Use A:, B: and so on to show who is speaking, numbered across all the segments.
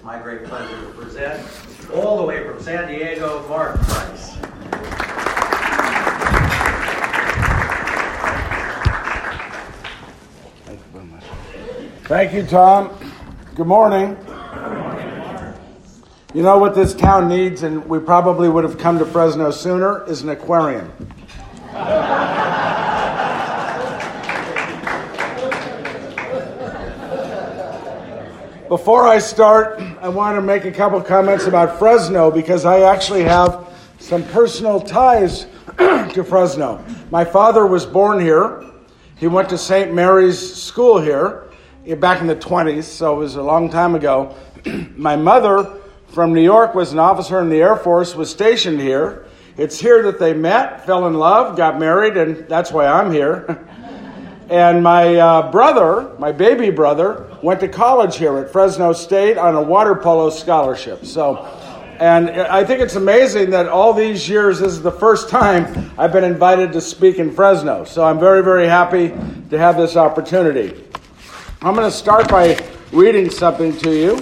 A: my great pleasure to present, all the way from San Diego, Mark Price.
B: Thank you very much. Thank you, Tom. Good morning. You know what this town needs, and we probably would have come to Fresno sooner, is an aquarium. Before I start, I want to make a couple comments about Fresno because I actually have some personal ties to Fresno. My father was born here. He went to St. Mary's School here back in the 20s, so it was a long time ago. My mother from New York was an officer in the Air Force, was stationed here. It's here that they met, fell in love, got married, and that's why I'm here. And my brother, my baby brother, went to college here at Fresno State on a water polo scholarship. And I think it's amazing that all these years, this is the first time I've been invited to speak in Fresno. So I'm very, very happy to have this opportunity. I'm going to start by reading something to you.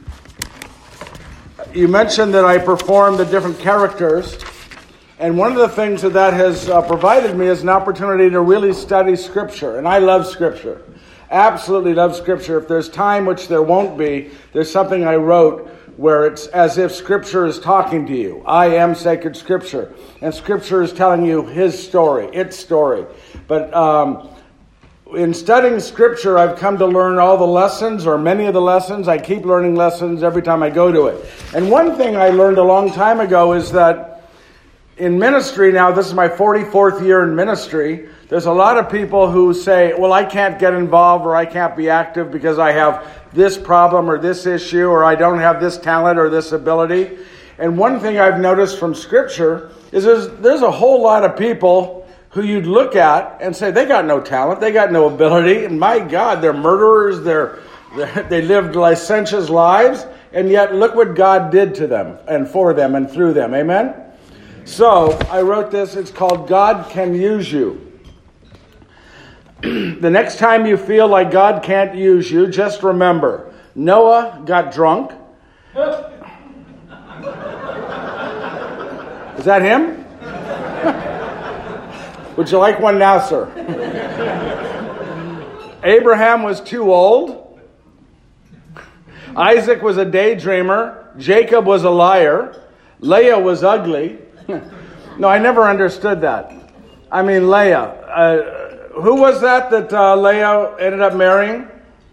B: You mentioned that I perform the different characters. And one of the things that has provided me is an opportunity to really study Scripture. And I love Scripture. Absolutely love Scripture. If there's time, which there won't be, there's something I wrote where it's as if Scripture is talking to you. I am sacred Scripture. And Scripture is telling you his story, its story. But in studying Scripture, I've come to learn all the lessons, or many of the lessons. I keep learning lessons every time I go to it. And one thing I learned a long time ago is that in ministry now, this is my 44th year in ministry, there's a lot of people who say, well, I can't get involved or I can't be active because I have this problem or this issue or I don't have this talent or this ability. And one thing I've noticed from Scripture is there's a whole lot of people who you'd look at and say, they got no talent, they got no ability, and my God, they're murderers, they lived licentious lives, and yet look what God did to them and for them and through them. Amen? So, I wrote this, it's called God Can Use You. The next time you feel like God can't use you, just remember, Noah got drunk. Is that him? Would you like one now, sir? Abraham was too old. Isaac was a daydreamer. Jacob was a liar. Leah was ugly. No, I never understood that. I mean, Leah. Who was that Leah ended up marrying?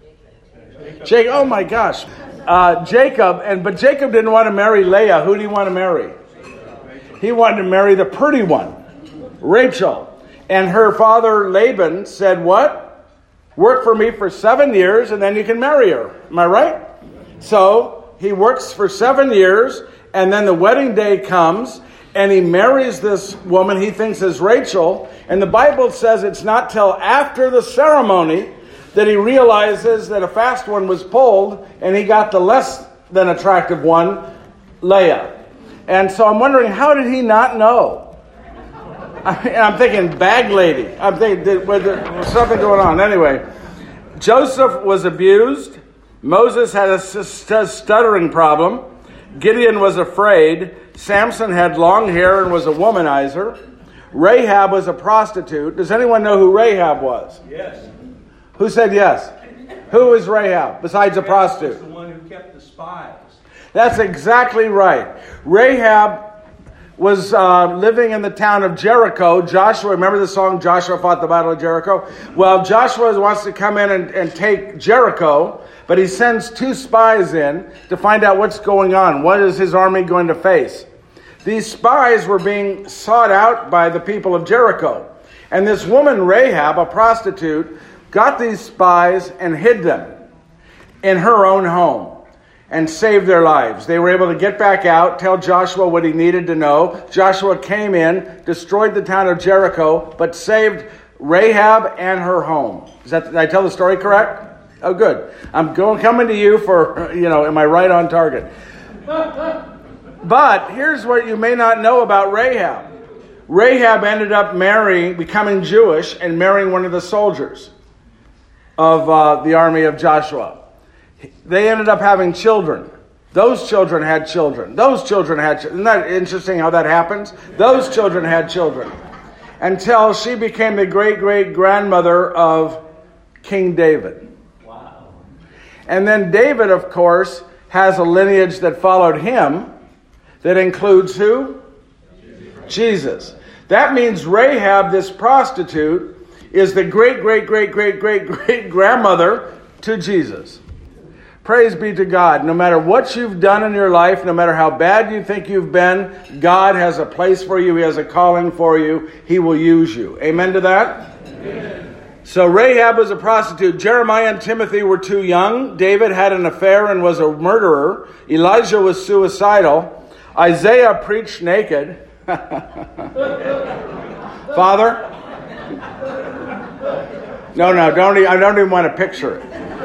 B: Jacob. Oh my gosh. Jacob. But Jacob didn't want to marry Leah. Who did he want to marry? He wanted to marry the pretty one, Rachel. And her father, Laban, said, what? Work for me for 7 years and then you can marry her. Am I right? So he works for 7 years and then the wedding day comes and he marries this woman he thinks is Rachel. And the Bible says it's not till after the ceremony that he realizes that a fast one was pulled and he got the less than attractive one, Leah. And so I'm wondering, how did he not know? I'm thinking bag lady. I'm thinking there was something going on. Anyway, Joseph was abused. Moses had a stuttering problem. Gideon was afraid. Samson had long hair and was a womanizer. Rahab was a prostitute. Does anyone know who Rahab was?
C: Yes.
B: Who said yes? Who was Rahab besides a prostitute?
C: The one who kept the spies.
B: That's exactly right. Rahab was living in the town of Jericho. Joshua, remember the song, Joshua Fought the Battle of Jericho? Well, Joshua wants to come in and take Jericho, but he sends 2 spies in to find out what's going on. What is his army going to face? These spies were being sought out by the people of Jericho. And this woman, Rahab, a prostitute, got these spies and hid them in her own home and saved their lives. They were able to get back out, tell Joshua what he needed to know. Joshua came in, destroyed the town of Jericho, but saved Rahab and her home. Did I tell the story correct? Oh, good. I'm coming to you for, am I right on target? But here's what you may not know about Rahab. Rahab ended up becoming Jewish and marrying one of the soldiers of the army of Joshua. They ended up having children. Those children had children. Those children had children. Isn't that interesting how that happens? Those children had children. Until she became the great-great-grandmother of King David.
A: Wow.
B: And then David, of course, has a lineage that followed him that includes who? Jesus. That means Rahab, this prostitute, is the great-great-great-great-great-great-grandmother to Jesus. Praise be to God. No matter what you've done in your life, no matter how bad you think you've been, God has a place for you. He has a calling for you. He will use you. Amen to that?
A: Amen.
B: So Rahab was a prostitute. Jeremiah and Timothy were too young. David had an affair and was a murderer. Elijah was suicidal. Isaiah preached naked. Father? No, I don't even want to picture it.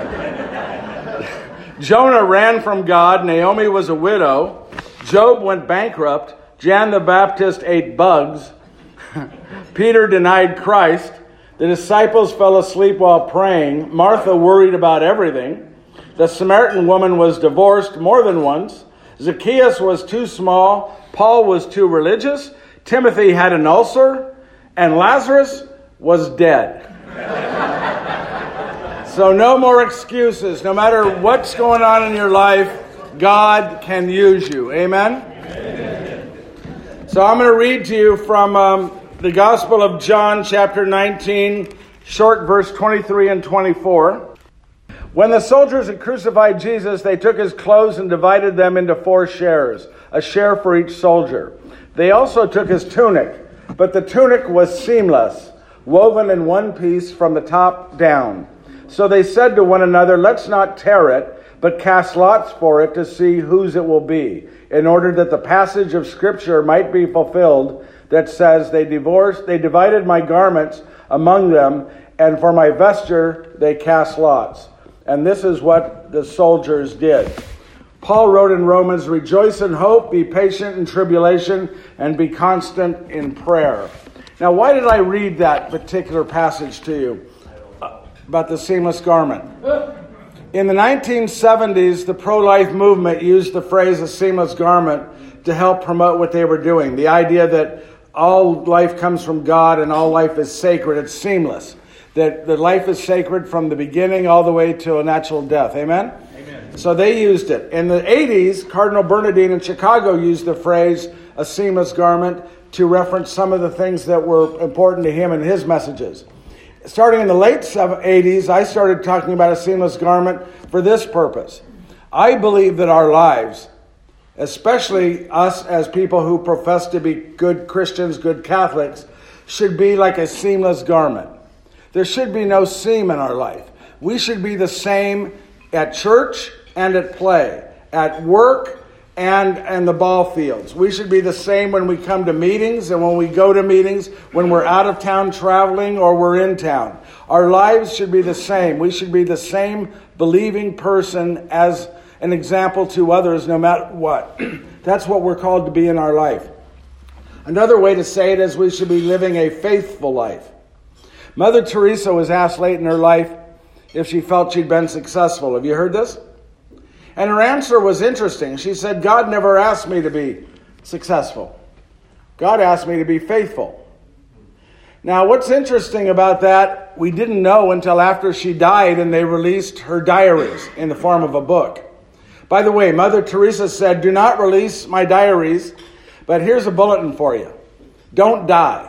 B: Jonah ran from God. Naomi was a widow. Job went bankrupt. John the Baptist ate bugs. Peter denied Christ. The disciples fell asleep while praying. Martha worried about everything. The Samaritan woman was divorced more than once. Zacchaeus was too small. Paul was too religious. Timothy had an ulcer. And Lazarus was dead. So no more excuses. No matter what's going on in your life, God can use you. Amen? Amen. So I'm going to read to you from the Gospel of John, chapter 19, short verse 23 and 24. When the soldiers had crucified Jesus, they took his clothes and divided them into 4 shares, a share for each soldier. They also took his tunic, but the tunic was seamless, woven in one piece from the top down. So they said to one another, "Let's not tear it, but cast lots for it to see whose it will be, in order that the passage of Scripture might be fulfilled that says, they divided my garments among them, and for my vesture they cast lots." And this is what the soldiers did. Paul wrote in Romans, "Rejoice in hope, be patient in tribulation, and be constant in prayer." Now, why did I read that particular passage to you about the seamless garment? In the 1970s, the pro-life movement used the phrase "a seamless garment" to help promote what they were doing. The idea that all life comes from God and all life is sacred. It's seamless. That life is sacred from the beginning all the way to a natural death. Amen?
A: Amen.
B: So they used it. In the 80s, Cardinal Bernardine in Chicago used the phrase "a seamless garment" to reference some of the things that were important to him and his messages. Starting in the late 80s, I started talking about a seamless garment for this purpose. I believe that our lives, especially us as people who profess to be good Christians, good Catholics, should be like a seamless garment. There should be no seam in our life. We should be the same at church and at play, at work and the ball fields. We should be the same when we come to meetings and when we go to meetings, when we're out of town traveling or we're in town. Our lives should be the same. We should be the same believing person as an example to others no matter what. That's what we're called to be in our life. Another way to say it is we should be living a faithful life. Mother Teresa was asked late in her life if she felt she'd been successful. Have you heard this? And her answer was interesting. She said, "God never asked me to be successful. God asked me to be faithful." Now, what's interesting about that, we didn't know until after she died and they released her diaries in the form of a book. By the way, Mother Teresa said, "Do not release my diaries, but here's a bulletin for you. Don't die."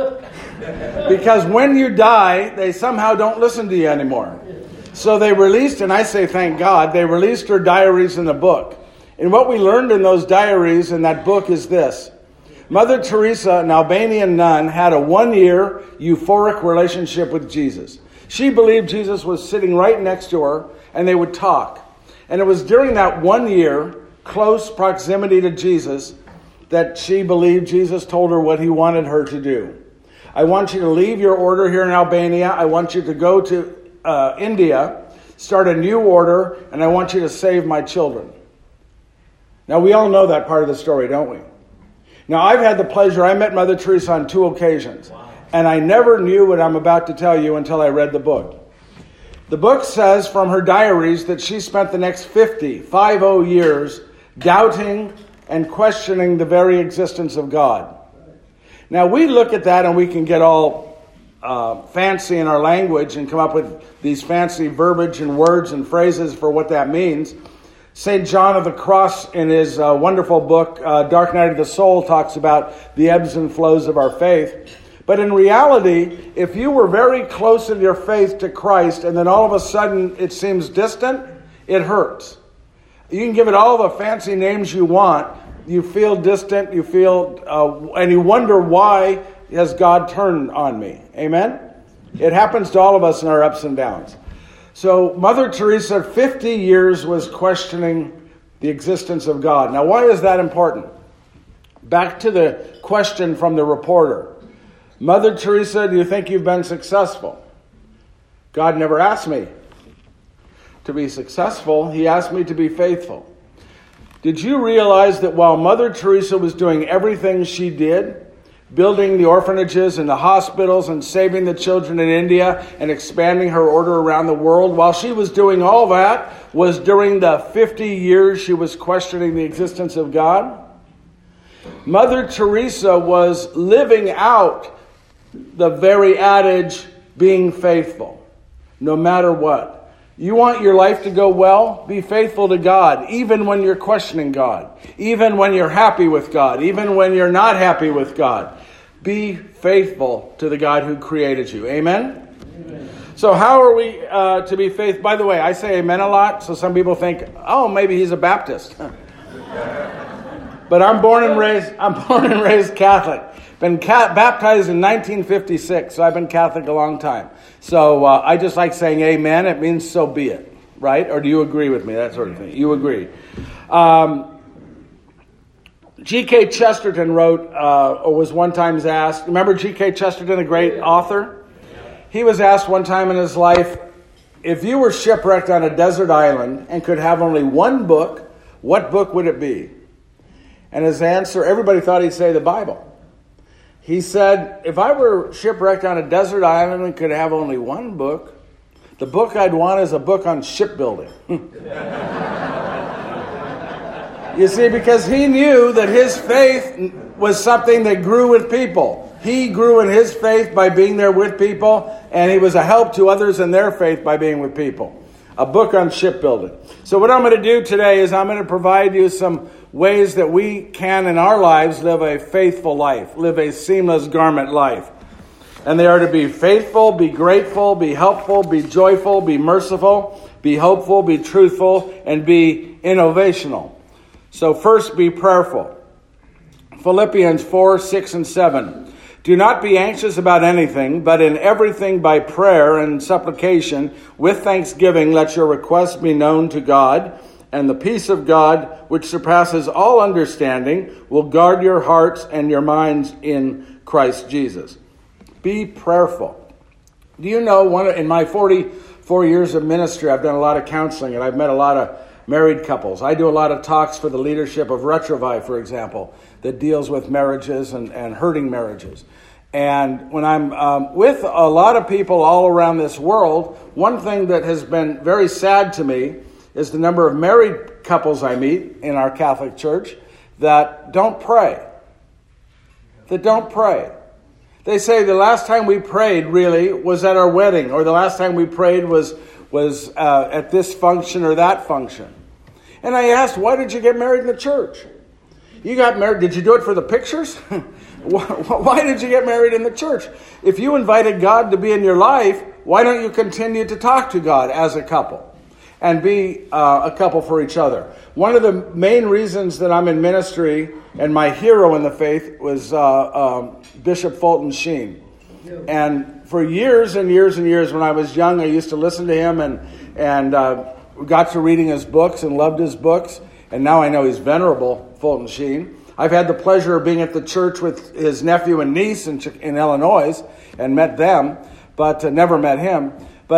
B: Because when you die, they somehow don't listen to you anymore. So they released, and I say thank God, they released her diaries in a book. And what we learned in those diaries in that book is this. Mother Teresa, an Albanian nun, had a 1-year euphoric relationship with Jesus. She believed Jesus was sitting right next to her, and they would talk. And it was during that 1 year, close proximity to Jesus, that she believed Jesus told her what he wanted her to do. "I want you to leave your order here in Albania. I want you to go to India, start a new order, and I want you to save my children." Now, we all know that part of the story, don't we? Now, I've had the pleasure, I met Mother Teresa on 2 occasions, and I never knew what I'm about to tell you until I read the book. The book says from her diaries that she spent the next 50 years doubting and questioning the very existence of God. Now, we look at that and we can get all fancy in our language and come up with these fancy verbiage and words and phrases for what that means. St. John of the Cross, in his wonderful book, Dark Night of the Soul, talks about the ebbs and flows of our faith. But in reality, if you were very close in your faith to Christ and then all of a sudden it seems distant, it hurts. You can give it all the fancy names you want. You feel distant, you feel, and you wonder, why has God turned on me? Amen? It happens to all of us in our ups and downs. So Mother Teresa, 50 years, was questioning the existence of God. Now, why is that important? Back to the question from the reporter. Mother Teresa, do you think you've been successful? God never asked me to be successful. He asked me to be faithful. Did you realize that while Mother Teresa was doing everything she did, building the orphanages and the hospitals and saving the children in India and expanding her order around the world, while she was doing all that, was during the 50 years she was questioning the existence of God? Mother Teresa was living out the very adage, being faithful, no matter what. You want your life to go well? Be faithful to God, even when you're questioning God, even when you're happy with God, even when you're not happy with God. Be faithful to the God who created you. Amen? Amen. So how are we to be faithful? By the way, I say amen a lot, so some people think, oh, maybe he's a Baptist. But I'm born and raised Catholic. Been baptized in 1956, so I've been Catholic a long time. So I just like saying amen. It means so be it, right? Or do you agree with me? That sort of thing. You agree. G.K. Chesterton wrote, or was one time asked, remember G.K. Chesterton, a great author? He was asked one time in his life, if you were shipwrecked on a desert island and could have only one book, what book would it be? And his answer, everybody thought he'd say the Bible. He said, if I were shipwrecked on a desert island and could have only one book, the book I'd want is a book on shipbuilding. You see, because he knew that his faith was something that grew with people. He grew in his faith by being there with people, and he was a help to others in their faith by being with people. A book on shipbuilding. So what I'm going to do today is I'm going to provide you some ways that we can in our lives live a faithful life, live a seamless garment life. And they are to be faithful, be grateful, be helpful, be joyful, be merciful, be hopeful, be truthful, and be innovational. So first, be prayerful. Philippians 4, 6, and 7. Do not be anxious about anything, but in everything by prayer and supplication, with thanksgiving, let your requests be known to God, and the peace of God, which surpasses all understanding, will guard your hearts and your minds in Christ Jesus. Be prayerful. Do you know, in my 44 years of ministry, I've done a lot of counseling, and I've met a lot of married couples. I do a lot of talks for the leadership of Retrovive, for example, that deals with marriages and hurting marriages. And when I'm with a lot of people all around this world, one thing that has been very sad to me is the number of married couples I meet in our Catholic Church that don't pray. That don't pray. They say the last time we prayed really was at our wedding, or the last time we prayed was at this function or that function. And I asked, why did you get married in the church? You got married, did you do it for the pictures? Why did you get married in the church? If you invited God to be in your life, why don't you continue to talk to God as a couple and be a couple for each other? One of the main reasons that I'm in ministry and my hero in the faith was Bishop Fulton Sheen. And for years and years and years when I was young, I used to listen to him and got to reading his books and loved his books. And now I know he's venerable, Fulton Sheen. I've had the pleasure of being at the church with his nephew and niece in Illinois and met them, but never met him.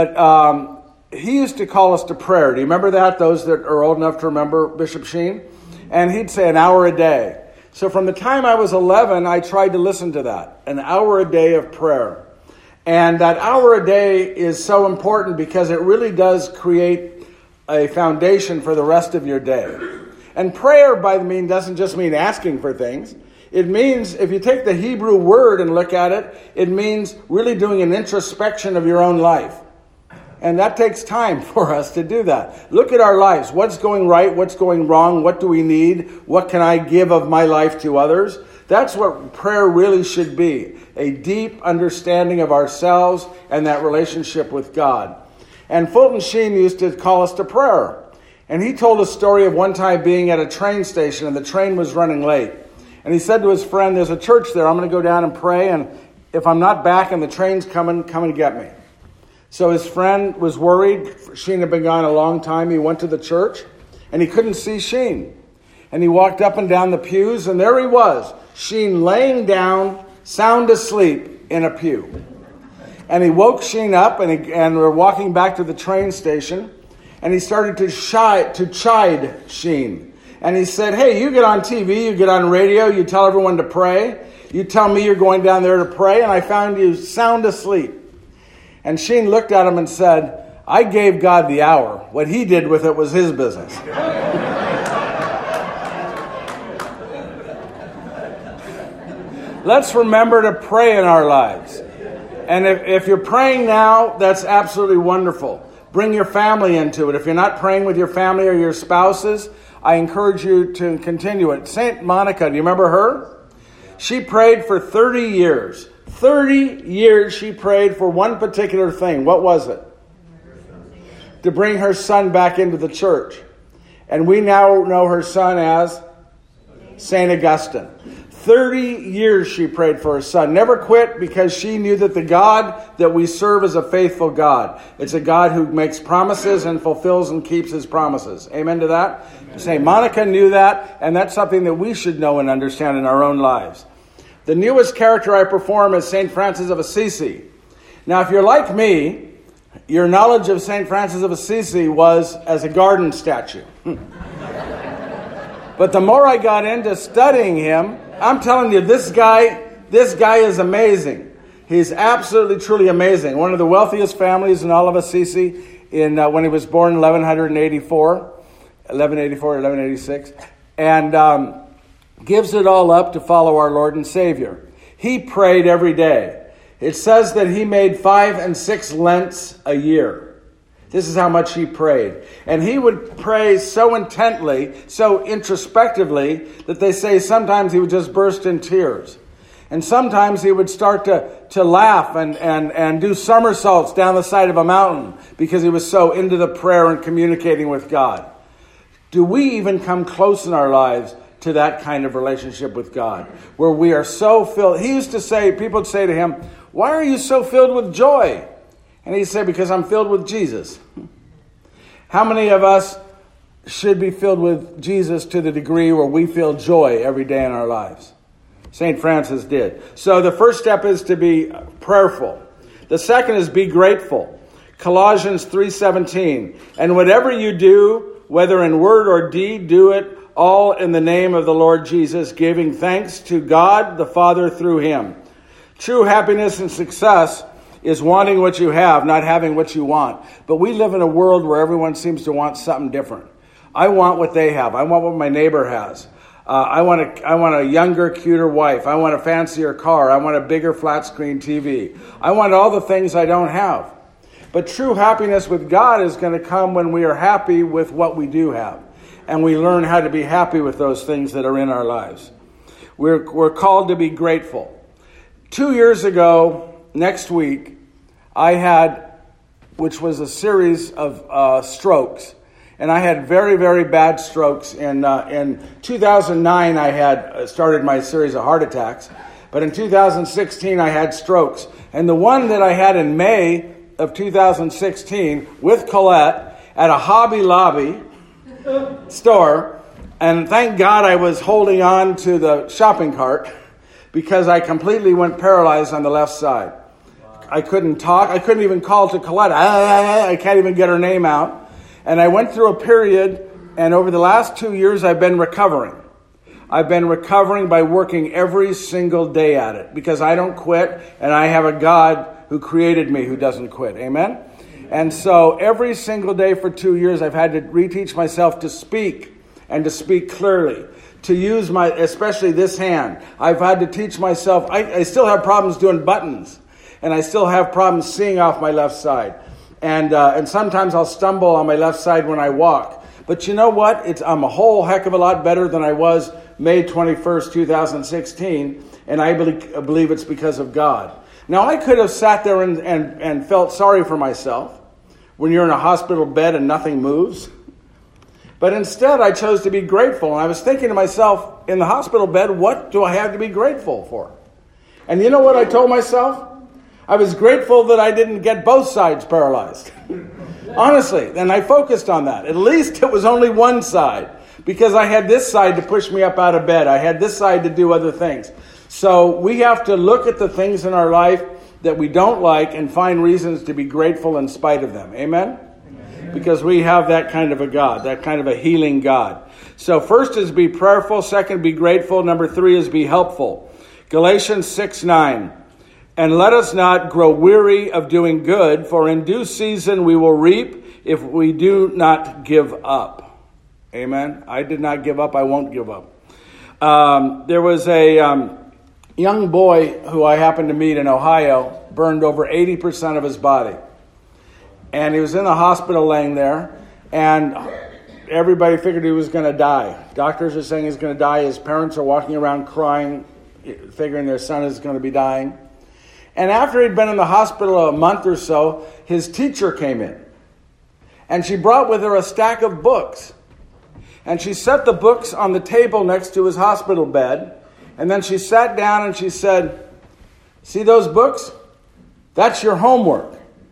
B: But he used to call us to prayer. Do you remember that? Those that are old enough to remember Bishop Sheen? And he'd say an hour a day. So from the time I was 11, I tried to listen to that. An hour a day of prayer. And that hour a day is so important because it really does create a foundation for the rest of your day. And prayer, by the mean, doesn't just mean asking for things. It means, if you take the Hebrew word and look at it, it means really doing an introspection of your own life. And that takes time for us to do that. Look at our lives. What's going right? What's going wrong? What do we need? What can I give of my life to others? That's what prayer really should be. A deep understanding of ourselves and that relationship with God. And Fulton Sheen used to call us to prayer. And he told a story of one time being at a train station and the train was running late. And he said to his friend, there's a church there. I'm going to go down and pray. And if I'm not back and the train's coming, come and get me. So his friend was worried. Sheen had been gone a long time. He went to the church and he couldn't see Sheen. And he walked up and down the pews and there he was, Sheen laying down, sound asleep in a pew. And he woke Sheen up and we're walking back to the train station and he started to chide Sheen. And he said, hey, you get on TV, you get on radio, you tell everyone to pray. You tell me you're going down there to pray and I found you sound asleep. And Sheen looked at him and said, I gave God the hour. What he did with it was his business. Let's remember to pray in our lives. And if you're praying now, that's absolutely wonderful. Bring your family into it. If you're not praying with your family or your spouses, I encourage you to continue it. Saint Monica, do you remember her? She prayed for 30 years. 30 years she prayed for one particular thing. What was it? To bring her son back into the church. And we now know her son as Saint Augustine. 30 years she prayed for her son. Never quit because she knew that the God that we serve is a faithful God. It's a God who makes promises and fulfills and keeps his promises. Amen to that? Saint Monica knew that, and that's something that we should know and understand in our own lives. The newest character I perform is St. Francis of Assisi. Now, if you're like me, your knowledge of St. Francis of Assisi was as a garden statue. But the more I got into studying him, I'm telling you, this guy is amazing. He's absolutely, truly amazing. One of the wealthiest families in all of Assisi when he was born in 1186. And gives it all up to follow our Lord and Savior. He prayed every day. It says that he made 5 and 6 Lents a year. This is how much he prayed. And he would pray so intently, so introspectively, that they say sometimes he would just burst in tears. And sometimes he would start to laugh and do somersaults down the side of a mountain because he was so into the prayer and communicating with God. Do we even come close in our lives to that kind of relationship with God, where we are so filled? He used to say, people would say to him, why are you so filled with joy? And he'd say, because I'm filled with Jesus. How many of us should be filled with Jesus to the degree where we feel joy every day in our lives? St. Francis did. So the first step is to be prayerful. The second is be grateful. Colossians 3:17. And whatever you do, whether in word or deed, do it all in the name of the Lord Jesus, giving thanks to God the Father through him. True happiness and success is wanting what you have, not having what you want. But we live in a world where everyone seems to want something different. I want what they have. I want what my neighbor has. I want a younger, cuter wife. I want a fancier car. I want a bigger flat screen TV. I want all the things I don't have. But true happiness with God is going to come when we are happy with what we do have. And we learn how to be happy with those things that are in our lives. We're called to be grateful. 2 years ago, next week, I had, which was a series of strokes. And I had very, very bad strokes. In 2009, I had started my series of heart attacks. But in 2016, I had strokes. And the one that I had in May of 2016 with Colette at a Hobby Lobby store. And thank God I was holding on to the shopping cart because I completely went paralyzed on the left side. I couldn't talk. I couldn't even call to Colette. I can't even get her name out. And I went through a period, and over the last 2 years, I've been recovering. I've been recovering by working every single day at it because I don't quit, and I have a God who created me who doesn't quit. Amen? And so every single day for 2 years, I've had to reteach myself to speak and to speak clearly, to use especially this hand. I've had to teach myself, I still have problems doing buttons, and I still have problems seeing off my left side. And sometimes I'll stumble on my left side when I walk. But you know what? I'm a whole heck of a lot better than I was May 21st, 2016, and I believe it's because of God. Now, I could have sat there and felt sorry for myself when you're in a hospital bed and nothing moves. But instead, I chose to be grateful. And I was thinking to myself, in the hospital bed, what do I have to be grateful for? And you know what I told myself? I was grateful that I didn't get both sides paralyzed. Honestly, and I focused on that. At least it was only one side, because I had this side to push me up out of bed. I had this side to do other things. So we have to look at the things in our life that we don't like and find reasons to be grateful in spite of them. Amen? Amen. Because we have that kind of a God, that kind of a healing God. So first is be prayerful. Second, be grateful. Number 3 is be helpful. Galatians 6:9. And let us not grow weary of doing good, for in due season we will reap if we do not give up. Amen. I did not give up. I won't give up. There was a young boy who I happened to meet in Ohio, burned over 80% of his body. And he was in the hospital laying there, and everybody figured he was going to die. Doctors are saying he's going to die. His parents are walking around crying, figuring their son is going to be dying. And after he'd been in the hospital a month or so, his teacher came in. And she brought with her a stack of books. And she set the books on the table next to his hospital bed. And then she sat down and she said, "See those books? That's your homework."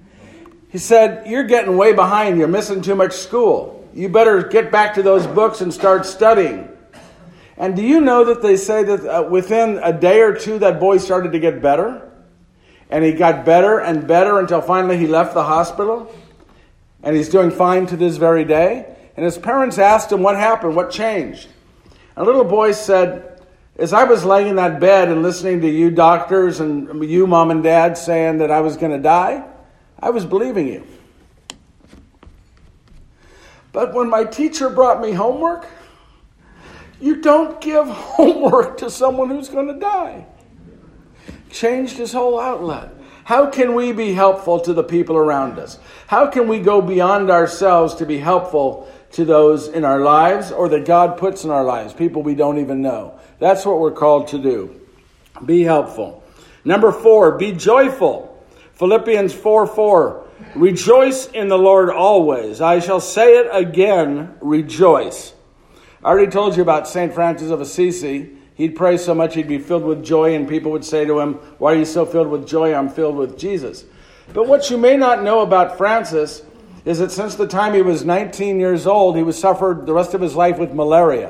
B: He said, "You're getting way behind. You're missing too much school. You better get back to those books and start studying." And do you know that they say that within a day or two, that boy started to get better? And he got better and better until finally he left the hospital. And he's doing fine to this very day. And his parents asked him what happened, what changed. And a little boy said, "As I was laying in that bed and listening to you doctors and you mom and dad saying that I was going to die, I was believing you. But when my teacher brought me homework, you don't give homework to someone who's going to die." Changed his whole outlet. How can we be helpful to the people around us? How can we go beyond ourselves to be helpful to those in our lives or that God puts in our lives, people we don't even know? That's what we're called to do. Be helpful. Number 4, be joyful. Philippians 4:4. Rejoice in the Lord always. I shall say it again, rejoice. I already told you about St. Francis of Assisi. He'd pray so much he'd be filled with joy, and people would say to him, "Why are you so filled with joy?" "I'm filled with Jesus." But what you may not know about Francis is that since the time he was 19 years old, he suffered the rest of his life with malaria.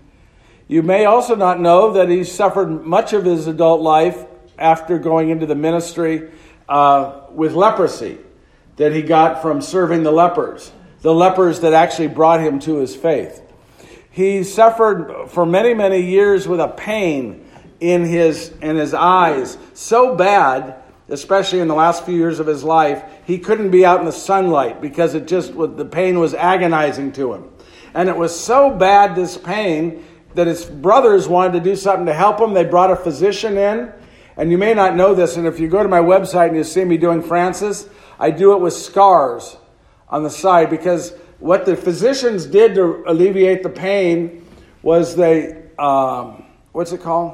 B: You may also not know that he suffered much of his adult life after going into the ministry with leprosy that he got from serving the lepers that actually brought him to his faith. He suffered for many, many years with a pain in his eyes so bad, especially in the last few years of his life, he couldn't be out in the sunlight because the pain was agonizing to him. And it was so bad, this pain, that his brothers wanted to do something to help him. They brought a physician in. And you may not know this, and if you go to my website and you see me doing Francis, I do it with scars on the side, because what the physicians did to alleviate the pain was they, what's it called?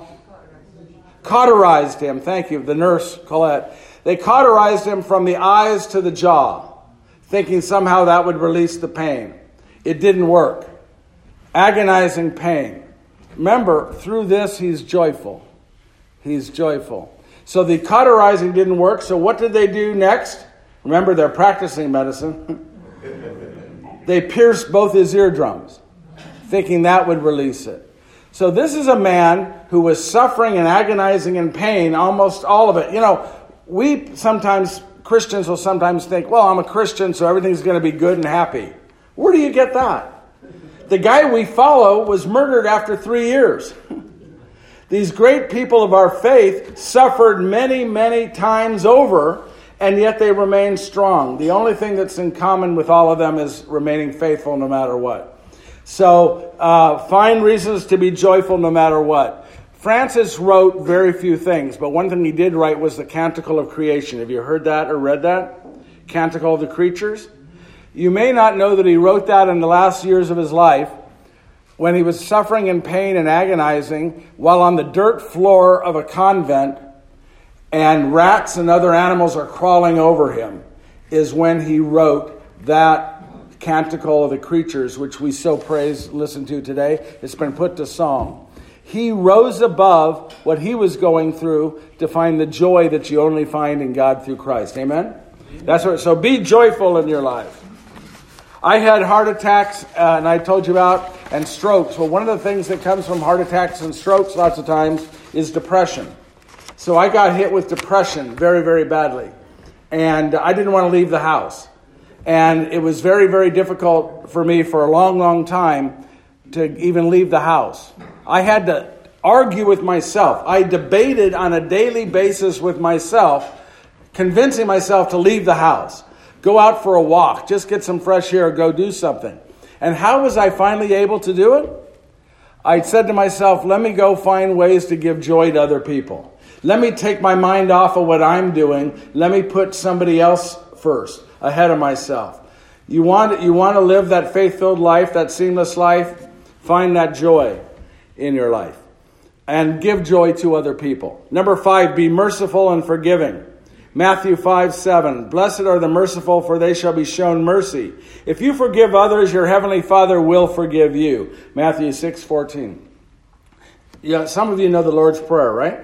B: Cauterized him. Thank you, the nurse, Colette. They cauterized him from the eyes to the jaw, thinking somehow that would release the pain. It didn't work. Agonizing pain. Remember, through this, he's joyful. He's joyful. So the cauterizing didn't work, so what did they do next? Remember, they're practicing medicine. They pierced both his eardrums, thinking that would release it. So this is a man who was suffering and agonizing in pain, almost all of it. You know, Christians will sometimes think, well, I'm a Christian, so everything's going to be good and happy. Where do you get that? The guy we follow was murdered after 3 years. These great people of our faith suffered many, many times over, and yet they remain strong. The only thing that's in common with all of them is remaining faithful no matter what. So find reasons to be joyful no matter what. Francis wrote very few things, but one thing he did write was the Canticle of Creation. Have you heard that or read that? Canticle of the Creatures? You may not know that he wrote that in the last years of his life when he was suffering in pain and agonizing while on the dirt floor of a convent and rats and other animals are crawling over him, is when he wrote that Canticle of the Creatures, which we so praise, listen to today. It's been put to song. He rose above what he was going through to find the joy that you only find in God through Christ. Amen? That's what. So be joyful in your life. I had heart attacks, and I told you about, and strokes. Well, one of the things that comes from heart attacks and strokes lots of times is depression. So I got hit with depression very, very badly. And I didn't want to leave the house. And it was very, very difficult for me for a long, long time to even leave the house. I had to argue with myself. I debated on a daily basis with myself, convincing myself to leave the house. Go out for a walk. Just get some fresh air. Go do something. And how was I finally able to do it? I said to myself, let me go find ways to give joy to other people. Let me take my mind off of what I'm doing. Let me put somebody else first, ahead of myself. You want to live that faith-filled life, that seamless life? Find that joy in your life. And give joy to other people. Number 5, be merciful and forgiving. Matthew 5:7. Blessed are the merciful, for they shall be shown mercy. If you forgive others, your heavenly Father will forgive you. Matthew 6:14. Yeah, some of you know the Lord's Prayer, right?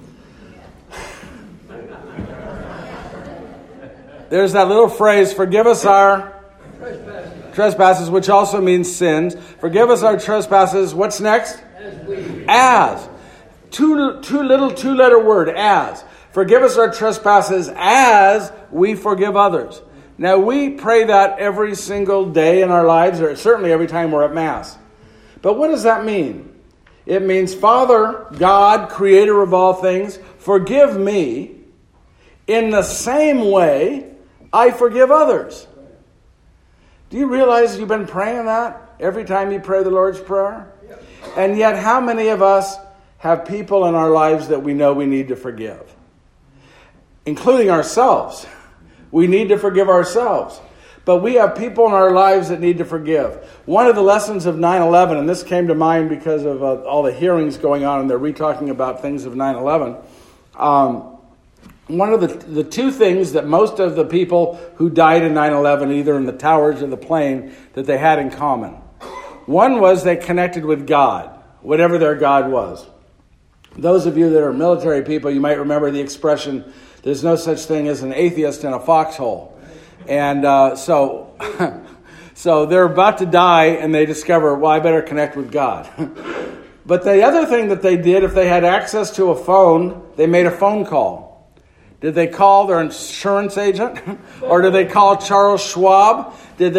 B: There's that little phrase, forgive us our trespasses, which also means sins. Forgive us our trespasses. What's next? As. Two-letter word, as. Forgive us our trespasses as we forgive others. Now, we pray that every single day in our lives, or certainly every time we're at Mass. But what does that mean? It means, Father, God, creator of all things, forgive me in the same way I forgive others. Do you realize you've been praying that every time you pray the Lord's Prayer? And yet, how many of us have people in our lives that we know we need to forgive? Including ourselves. We need to forgive ourselves. But we have people in our lives that need to forgive. One of the lessons of 9/11, and this came to mind because of all the hearings going on, and they're re-talking about things of 9/11. One of the two things that most of the people who died in 9/11, either in the towers or the plane, that they had in common. One was they connected with God, whatever their God was. Those of you that are military people, you might remember the expression, there's no such thing as an atheist in a foxhole. And so they're about to die and they discover, well, I better connect with God. But the other thing that they did, if they had access to a phone, they made a phone call. Did they call their insurance agent? Or did they call Charles Schwab?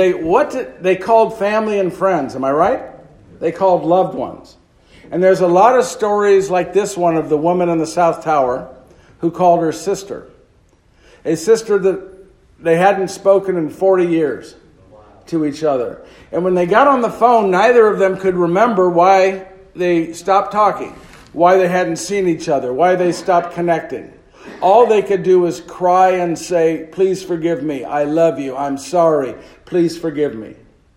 B: They called family and friends, am I right? They called loved ones. And there's a lot of stories like this one of the woman in the South Tower who called her sister. A sister that they hadn't spoken in 40 years to each other. And when they got on the phone, neither of them could remember why they stopped talking, why they hadn't seen each other, why they stopped connecting. All they could do was cry and say, please forgive me. I love you. I'm sorry. Please forgive me.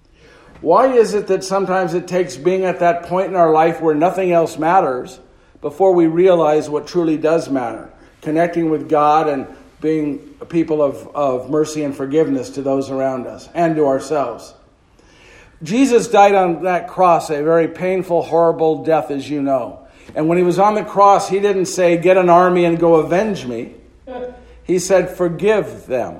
B: Why is it that sometimes it takes being at that point in our life where nothing else matters before we realize what truly does matter? Connecting with God and being a people of mercy and forgiveness to those around us and to ourselves. Jesus died on that cross, a very painful, horrible death, as you know. And when he was on the cross, he didn't say, get an army and go avenge me. He said, forgive them.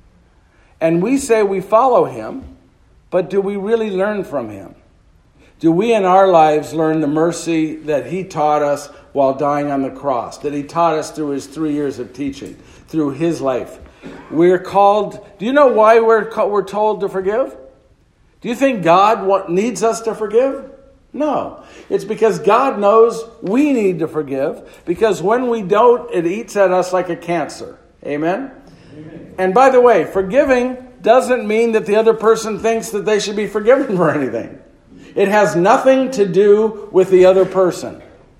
B: And we say we follow him, but do we really learn from him? Do we in our lives learn the mercy that he taught us while dying on the cross, that he taught us through his 3 years of teaching, through his life? We're called, do you know why we're told to forgive? Do you think God needs us to forgive? No. It's because God knows we need to forgive, because when we don't, it eats at us like a cancer. Amen? Amen. And by the way, forgiving doesn't mean that the other person thinks that they should be forgiven for anything. It has nothing to do with the other person.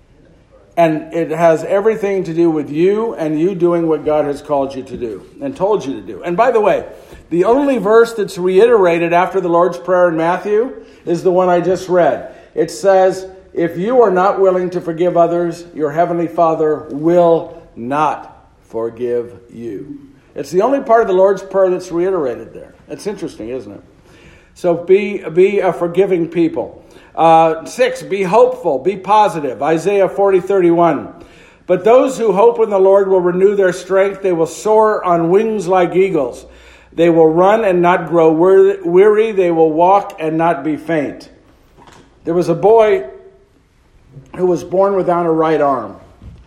B: And it has everything to do with you and you doing what God has called you to do and told you to do. And by the way, the only verse that's reiterated after the Lord's Prayer in Matthew is the one I just read. It says, if you are not willing to forgive others, your heavenly Father will not forgive you. It's the only part of the Lord's Prayer that's reiterated there. It's interesting, isn't it? So be a forgiving people. 6, be hopeful, be positive. Isaiah 40:31. But those who hope in the Lord will renew their strength. They will soar on wings like eagles. They will run and not grow weary. They will walk and not be faint. There was a boy who was born without a right arm.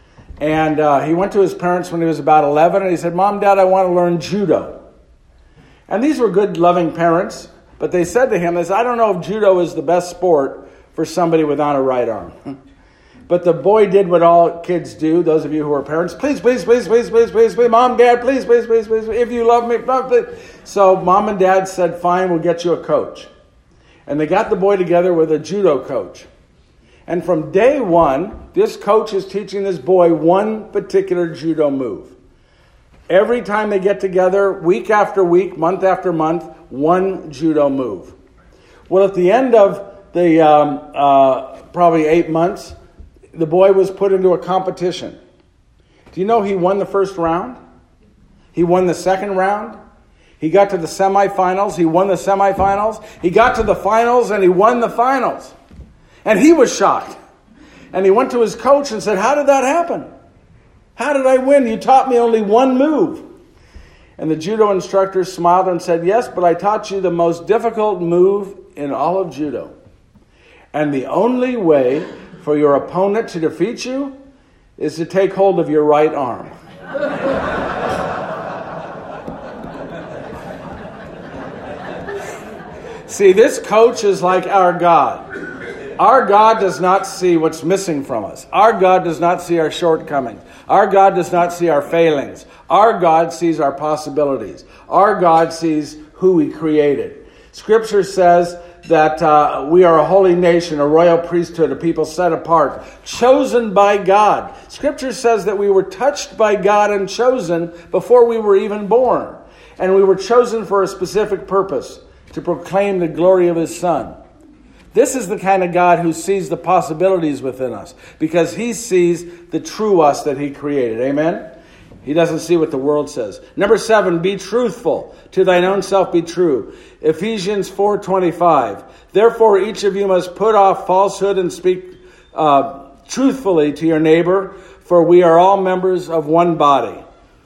B: And he went to his parents when he was about 11. And he said, Mom, Dad, I want to learn judo. And these were good, loving parents. But they said to him, they said, I don't know if judo is the best sport for somebody without a right arm. But the boy did what all kids do, those of you who are parents. Please, please, please, please, please, please, please. Mom, Dad, please, please, please, please. If you love me, please. So Mom and Dad said, fine, we'll get you a coach. And they got the boy together with a judo coach. And from day one, this coach is teaching this boy one particular judo move. Every time they get together, week after week, month after month, one judo move. Well, at the end of the probably 8 months, the boy was put into a competition. Do you know he won the first round? He won the second round. He got to the semifinals. He won the semifinals. He got to the finals and he won the finals. And he was shocked. And he went to his coach and said, how did that happen? How did I win? You taught me only one move. And the judo instructor smiled and said, yes, but I taught you the most difficult move in all of judo. And the only way for your opponent to defeat you is to take hold of your right arm. See, this coach is like our God. Our God does not see what's missing from us. Our God does not see our shortcomings. Our God does not see our failings. Our God sees our possibilities. Our God sees who He created. Scripture says that we are a holy nation, a royal priesthood, a people set apart, chosen by God. Scripture says that we were touched by God and chosen before we were even born. And we were chosen for a specific purpose, to proclaim the glory of His Son. This is the kind of God who sees the possibilities within us, because He sees the true us that He created. Amen? He doesn't see what the world says. Number 7, be truthful. To thine own self be true. Ephesians 4:25. Therefore each of you must put off falsehood and speak truthfully to your neighbor, for we are all members of one body.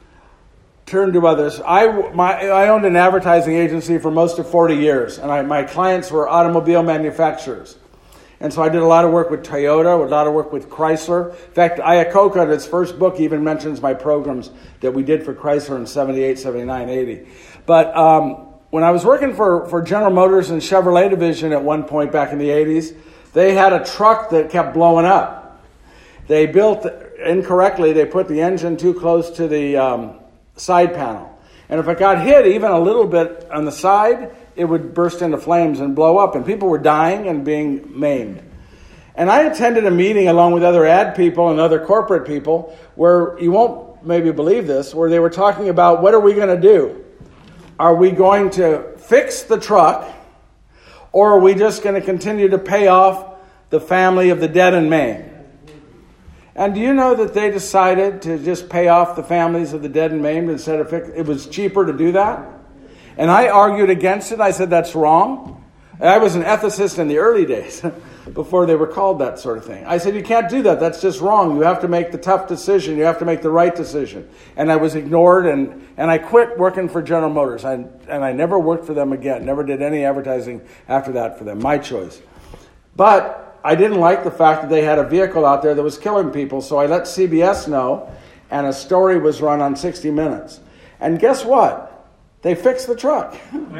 B: Turn to others. I owned an advertising agency for most of 40 years, and my clients were automobile manufacturers. And so I did a lot of work with Toyota, a lot of work with Chrysler. In fact, Iacocca, in its first book, even mentions my programs that we did for Chrysler in 78, 79, 80. But when I was working for General Motors and Chevrolet division at one point back in the 80s, they had a truck that kept blowing up. They built incorrectly. They put the engine too close to the side panel. And if it got hit even a little bit on the side, it would burst into flames and blow up. And people were dying and being maimed. And I attended a meeting along with other ad people and other corporate people where, you won't maybe believe this, where they were talking about, what are we going to do? Are we going to fix the truck, or are we just going to continue to pay off the family of the dead and maimed? And do you know that they decided to just pay off the families of the dead and maimed instead of it was cheaper to do that? And I argued against it. I said that's wrong. I was an ethicist in the early days, before they were called that sort of thing. I said, you can't do that. That's just wrong. You have to make the tough decision. You have to make the right decision. And I was ignored, and I quit working for General Motors. And I never worked for them again. Never did any advertising after that for them. My choice. But I didn't like the fact that they had a vehicle out there that was killing people, so I let CBS know, and a story was run on 60 Minutes. And guess what? They fixed the truck.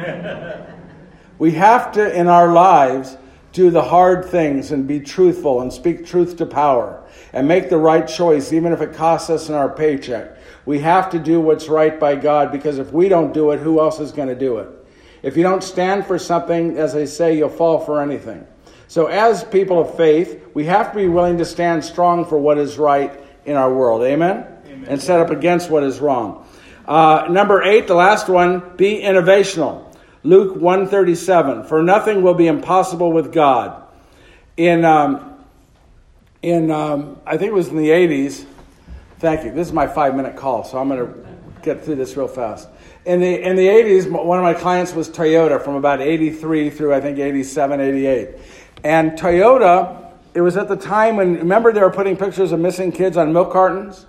B: We have to, in our lives, do the hard things and be truthful and speak truth to power and make the right choice, even if it costs us in our paycheck. We have to do what's right by God, because if we don't do it, who else is going to do it? If you don't stand for something, as they say, you'll fall for anything. So as people of faith, we have to be willing to stand strong for what is right in our world. Amen? Amen. And set up against what is wrong. Number 8, the last one, be innovational. Luke 1:37, for nothing will be impossible with God. In I think it was in the 80s. Thank you. This is my 5-minute call, so I'm going to get through this real fast. In the 80s, one of my clients was Toyota from about 83 through, I think, 87, 88. And Toyota, it was at the time when, remember they were putting pictures of missing kids on milk cartons?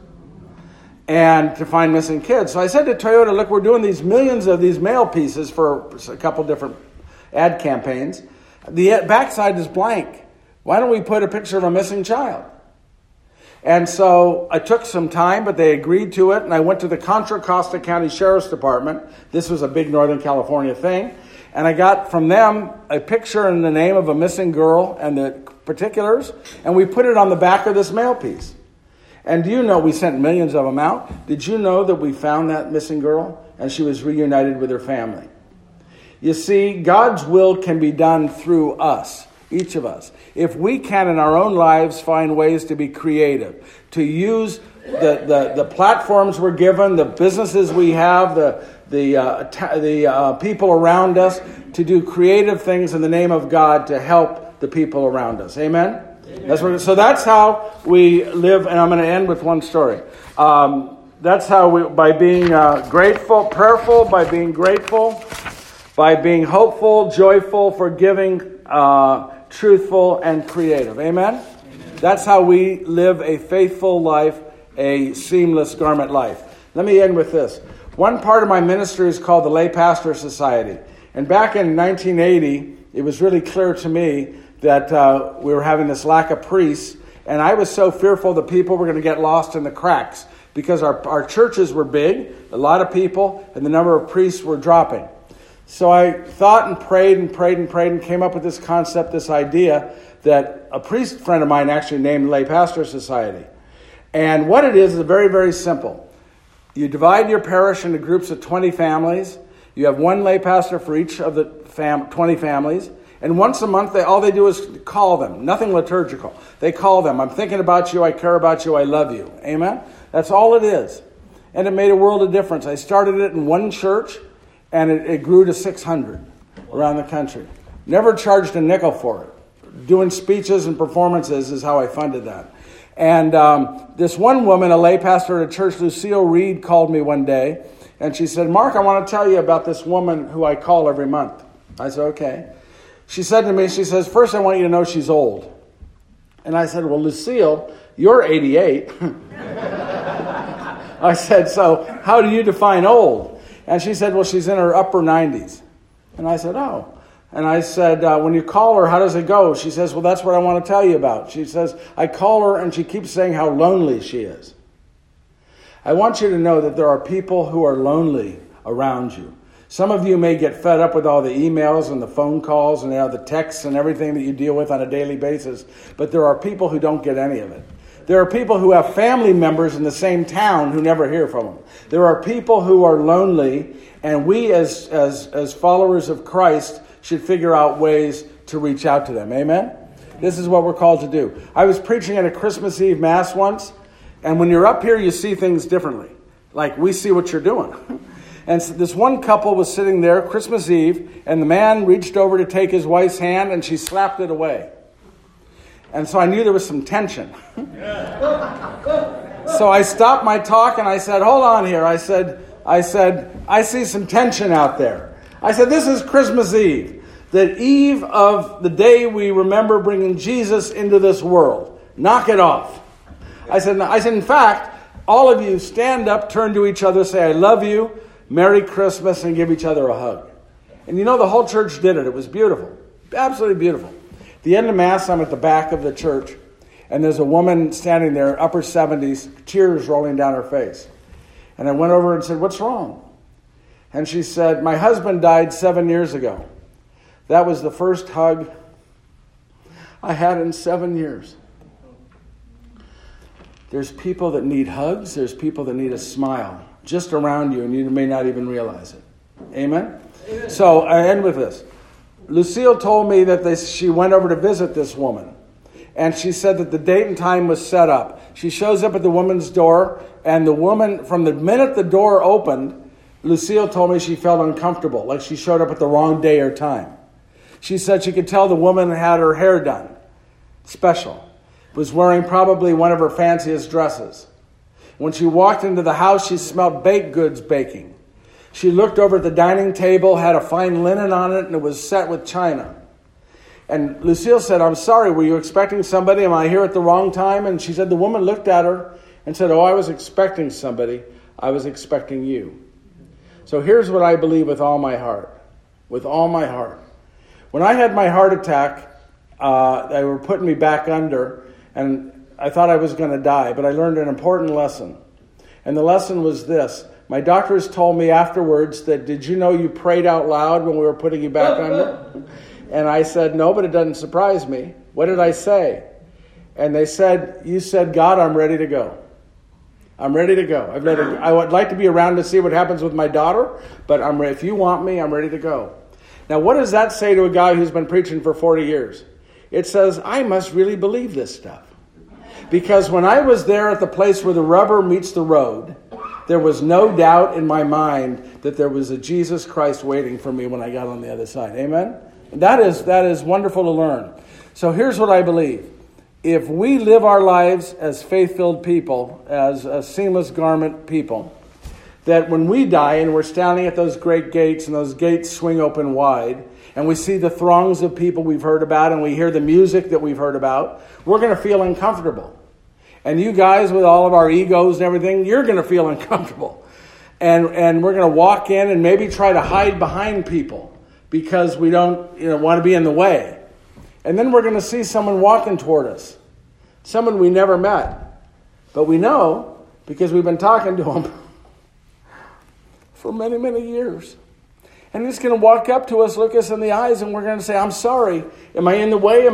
B: And to find missing kids. So I said to Toyota, look, we're doing these millions of these mail pieces for a couple different ad campaigns. The backside is blank. Why don't we put a picture of a missing child? And so I took some time, but they agreed to it, and I went to the Contra Costa County Sheriff's Department. This was a big Northern California thing. And I got from them a picture and the name of a missing girl and the particulars, and we put it on the back of this mail piece. And do you know we sent millions of them out? Did you know that we found that missing girl and she was reunited with her family? You see, God's will can be done through us, each of us. If we can in our own lives find ways to be creative, to use the platforms we're given, the businesses we have, the people around us, to do creative things in the name of God to help the people around us. Amen? So that's how we live, and I'm going to end with one story. That's how we, by being grateful, prayerful, by being grateful, by being hopeful, joyful, forgiving, truthful, and creative. Amen? That's how we live a faithful life, a seamless garment life. Let me end with this. One part of my ministry is called the Lay Pastor Society. And back in 1980, it was really clear to me that we were having this lack of priests, and I was so fearful that people were going to get lost in the cracks because our churches were big, a lot of people, and the number of priests were dropping. So I thought and prayed and came up with this concept, this idea that a priest friend of mine actually named Lay Pastor Society. And what it is very, very simple. You divide your parish into groups of 20 families. You have one lay pastor for each of the 20 families. And once a month, all they do is call them. Nothing liturgical. They call them. I'm thinking about you. I care about you. I love you. Amen? That's all it is. And it made a world of difference. I started it in one church, and it grew to 600 around the country. Never charged a nickel for it. Doing speeches and performances is how I funded that. And this one woman, a lay pastor at a church, Lucille Reed, called me one day, and she said, Mark, I want to tell you about this woman who I call every month. I said, okay. She said to me, she says, first I want you to know she's old. And I said, well, Lucille, you're 88. I said, so how do you define old? And she said, well, she's in her upper 90s. And I said, oh. And I said, when you call her, how does it go? She says, well, that's what I want to tell you about. She says, I call her and she keeps saying how lonely she is. I want you to know that there are people who are lonely around you. Some of you may get fed up with all the emails and the phone calls and the texts and everything that you deal with on a daily basis, but there are people who don't get any of it. There are people who have family members in the same town who never hear from them. There are people who are lonely, and we as followers of Christ should figure out ways to reach out to them. Amen? This is what we're called to do. I was preaching at a Christmas Eve Mass once, and when you're up here, you see things differently. Like, we see what you're doing. And so this one couple was sitting there, Christmas Eve, and the man reached over to take his wife's hand, and she slapped it away. And so I knew there was some tension. So I stopped my talk, and I said, hold on here. I said, I see some tension out there. I said, this is Christmas Eve, the eve of the day we remember bringing Jesus into this world. Knock it off. I said, in fact, all of you stand up, turn to each other, say, I love you, Merry Christmas, and give each other a hug. And you know, the whole church did it. It was beautiful. Absolutely beautiful. At the end of Mass, I'm at the back of the church, and there's a woman standing there, upper 70s, tears rolling down her face. And I went over and said, what's wrong? And she said, my husband died 7 years ago. That was the first hug I had in 7 years. There's people that need hugs. There's people that need a smile just around you, and you may not even realize it. Amen? Amen. So I end with this. Lucille told me that she went over to visit this woman. And she said that the date and time was set up. She shows up at the woman's door, and the woman, from the minute the door opened, Lucille told me she felt uncomfortable, like she showed up at the wrong day or time. She said she could tell the woman had her hair done. Special. Was wearing probably one of her fanciest dresses. When she walked into the house, she smelled baked goods baking. She looked over at the dining table, had a fine linen on it, and it was set with china. And Lucille said, I'm sorry, were you expecting somebody? Am I here at the wrong time? And she said the woman looked at her and said, I was expecting somebody. I was expecting you. So here's what I believe with all my heart. With all my heart. When I had my heart attack, they were putting me back under, and I thought I was going to die, but I learned an important lesson. And the lesson was this. My doctors told me afterwards that, did you know you prayed out loud when we were putting you back under? And I said, no, but it doesn't surprise me. What did I say? And they said, you said, God, I'm ready to go. I'm ready to go. I would like to be around to see what happens with my daughter, but if you want me, I'm ready to go. Now, what does that say to a guy who's been preaching for 40 years? It says, I must really believe this stuff. Because when I was there at the place where the rubber meets the road, there was no doubt in my mind that there was a Jesus Christ waiting for me when I got on the other side. Amen? That is wonderful to learn. So here's what I believe. If we live our lives as faith-filled people, as a seamless garment people, that when we die and we're standing at those great gates and those gates swing open wide, and we see the throngs of people we've heard about and we hear the music that we've heard about, we're going to feel uncomfortable. And you guys with all of our egos and everything, you're going to feel uncomfortable. And we're going to walk in and maybe try to hide behind people because we don't want to be in the way. And then we're going to see someone walking toward us. Someone we never met. But we know because we've been talking to them for many, many years. And he's going to walk up to us, look us in the eyes, and we're going to say, I'm sorry. Am I in the way?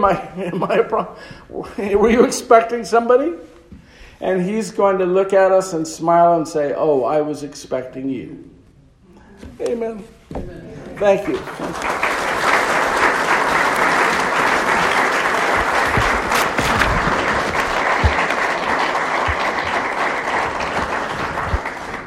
B: Were you expecting somebody? And he's going to look at us and smile and say, I was expecting you. Amen. Amen. Thank you.